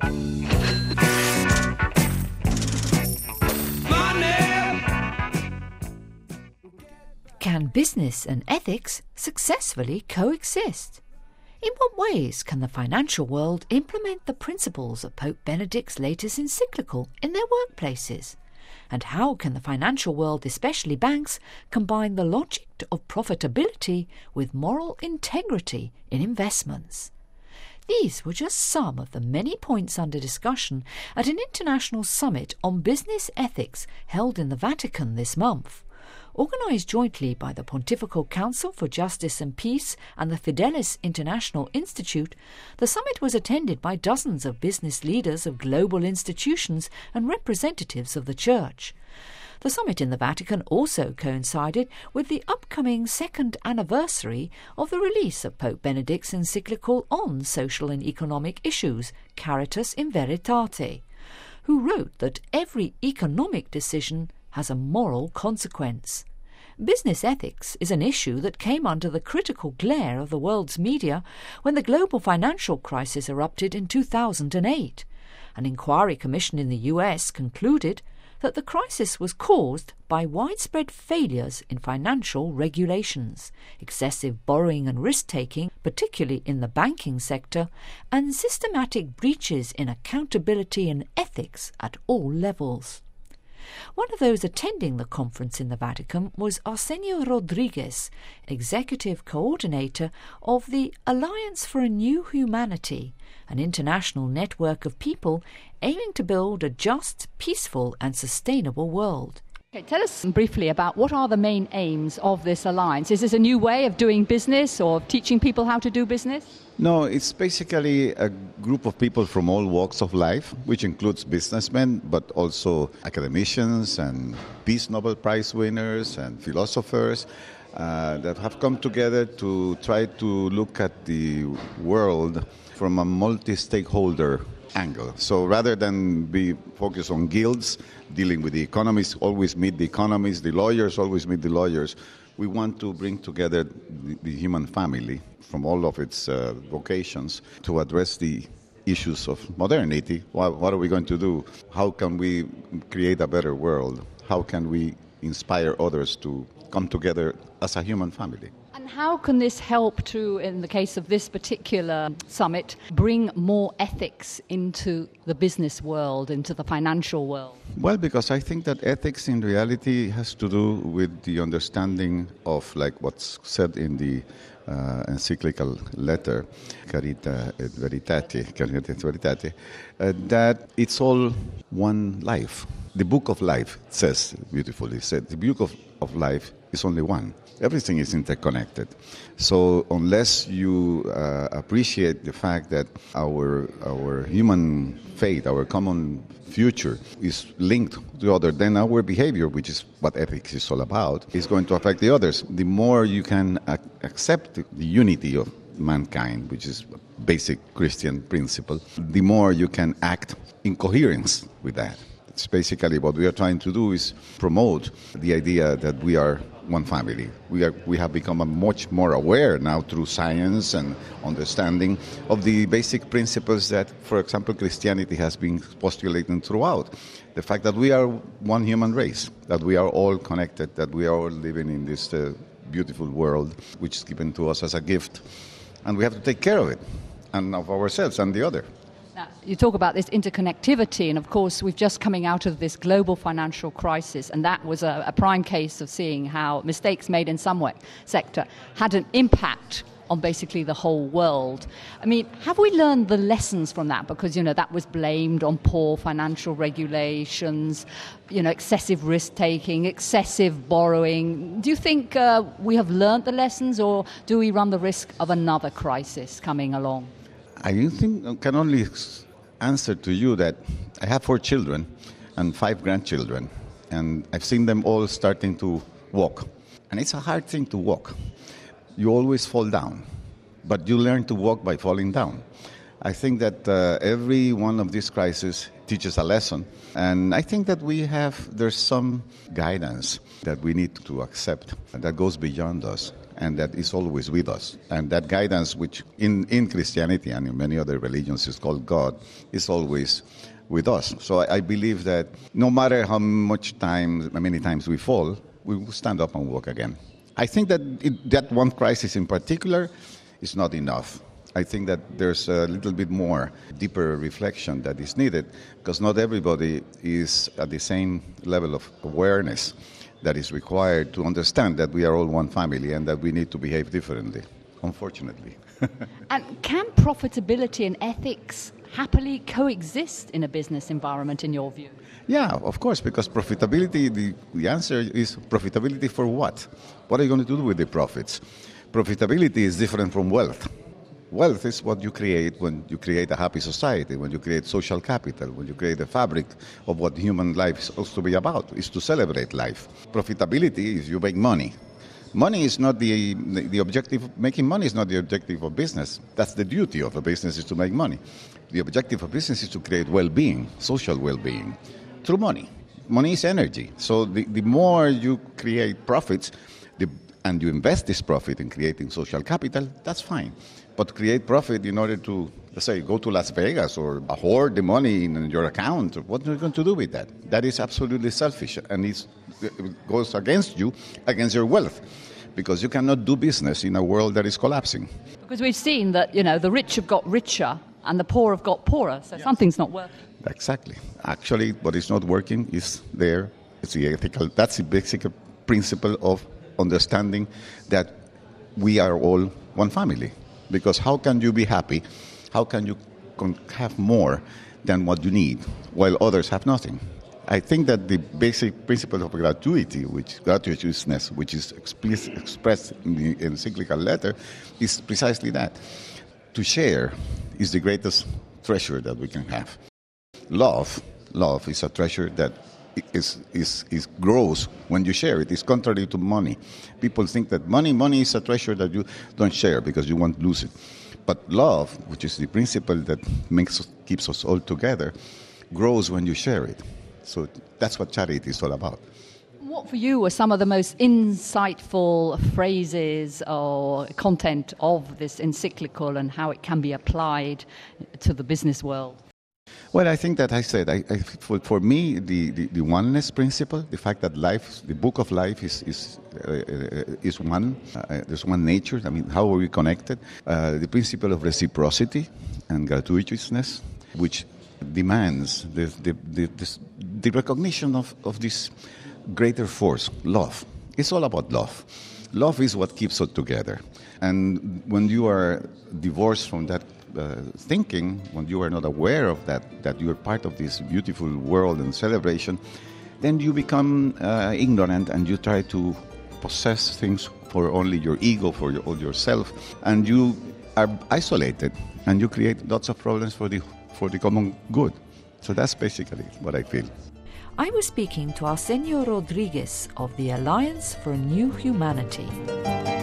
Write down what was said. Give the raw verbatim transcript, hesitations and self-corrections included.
Can business and ethics successfully coexist? In what ways can the financial world implement the principles of Pope Benedict's latest encyclical in their workplaces? And how can the financial world, especially banks, combine the logic of profitability with moral integrity in investments? These were just some of the many points under discussion at an international summit on business ethics held in the Vatican this month. Organised jointly by the Pontifical Council for Justice and Peace and the Fidelis International Institute, the summit was attended by dozens of business leaders of global institutions and representatives of the Church. The summit in the Vatican also coincided with the upcoming second anniversary of the release of Pope Benedict's encyclical on social and economic issues, Caritas in Veritate, who wrote that every economic decision has a moral consequence. Business ethics is an issue that came under the critical glare of the world's media when the global financial crisis erupted in two thousand eight. An inquiry commission in the U S concluded that the crisis was caused by widespread failures in financial regulations, excessive borrowing and risk-taking, particularly in the banking sector, and systematic breaches in accountability and ethics at all levels. One of those attending the conference in the Vatican was Arsenio Rodriguez, Executive Coordinator of the Alliance for a New Humanity, an international network of people aiming to build a just, peaceful and sustainable world. Okay, tell us briefly about what are the main aims of this alliance. Is this a new way of doing business or teaching people how to do business? No, it's basically a group of people from all walks of life, which includes businessmen, but also academicians and Peace Nobel Prize winners and philosophers uh, that have come together to try to look at the world from a multi-stakeholder angle. So rather than be focused on guilds, dealing with the economists, always meet the economists, the lawyers always meet the lawyers, we want to bring together the, the human family from all of its uh, vocations to address the issues of modernity. What, what are we going to do? How can we create a better world? How can we inspire others to come together as a human family? And how can this help to, in the case of this particular summit, bring more ethics into the business world, into the financial world? Well, because I think that ethics in reality has to do with the understanding of, like what's said in the uh, encyclical letter, Caritas et Veritate, Caritas et Veritate, uh, that it's all one life. The book of life says, beautifully said, the book of, of life is only one. Everything is interconnected. So unless you uh, appreciate the fact that our our human fate, our common future is linked to other, then our behavior, which is what ethics is all about, is going to affect the others. The more you can ac- accept the unity of mankind, which is a basic Christian principle, the more you can act in coherence with that. It's basically what we are trying to do is promote the idea that we are one family. We are we have become a much more aware now through science and understanding of the basic principles that, for example, Christianity has been postulating throughout. The fact that we are one human race, that we are all connected, that we are all living in this uh, beautiful world which is given to us as a gift, and we have to take care of it and of ourselves and the other. You talk about this interconnectivity, and of course we've just coming out of this global financial crisis, and that was a, a prime case of seeing how mistakes made in some way, sector had an impact on basically the whole world. I mean, have we learned the lessons from that? Because, you know, that was blamed on poor financial regulations, you know, excessive risk-taking, excessive borrowing. Do you think uh, we have learned the lessons, or do we run the risk of another crisis coming along? I think I can only answer to you that I have four children and five grandchildren, and I've seen them all starting to walk. And it's a hard thing to walk. You always fall down, but you learn to walk by falling down. I think that uh, every one of these crises teaches a lesson, and I think that we have, there's some guidance that we need to accept that goes beyond us. and that is always with us. And that guidance, which in, in Christianity and in many other religions is called God, is always with us. So I, I believe that no matter how much time, how many times we fall, we will stand up and walk again. I think that it, that one crisis in particular is not enough. I think that there's a little bit more deeper reflection that is needed, because not everybody is at the same level of awareness that is required to understand that we are all one family and that we need to behave differently, unfortunately. And can profitability and ethics happily coexist in a business environment, in your view? Yeah, of course, because profitability, the, the answer is profitability for what? What are you going to do with the profits? Profitability is different from wealth. Wealth is what you create when you create a happy society, when you create social capital, when you create a fabric of what human life is supposed to be about, is to celebrate life. Profitability is you make money. Money is not the, the, the objective, making money is not the objective of business. That's the duty of a business, is to make money. The objective of business is to create well-being, social well-being, through money. Money is energy. So the, the more you create profits, the, and you invest this profit in creating social capital, that's fine. But create profit in order to, let's say, go to Las Vegas or hoard the money in your account, what are you going to do with that? That is absolutely selfish, and it's, it goes against you, against your wealth, because you cannot do business in a world that is collapsing. Because we've seen that, you know, the rich have got richer and the poor have got poorer, so yes. Something's not working. Exactly. Actually, what is not working is there. It's the ethical, that's the basic principle of understanding that we are all one family. Because how can you be happy? How can you have more than what you need while others have nothing? I think that the basic principle of gratuity, which gratuitousness, which is explicit, expressed in the encyclical letter, is precisely that. To share is the greatest treasure that we can have. Love, love is a treasure that is, is, is grows when you share it. It's contrary to money. People think that money, money is a treasure that you don't share because you won't lose it. But love, which is the principle that makes keeps us all together, grows when you share it. So that's what charity is all about. What for you were some of the most insightful phrases or content of this encyclical and how it can be applied to the business world? Well, I think that I said, I, I, for, for me, the, the, the oneness principle, the fact that life, the book of life is is, uh, is one, uh, there's one nature, I mean, how are we connected? Uh, the principle of reciprocity and gratuitousness, which demands the, the, the, this, the recognition of, of this greater force, love. It's all about love. Love is what keeps us together. And when you are divorced from that uh, thinking, when you are not aware of that, that you are part of this beautiful world and celebration, then you become uh, ignorant and you try to possess things for only your ego, for your, all yourself, and you are isolated and you create lots of problems for the for the common good. So that's basically what I feel. I was speaking to Arsenio Rodriguez of the Alliance for a New Humanity.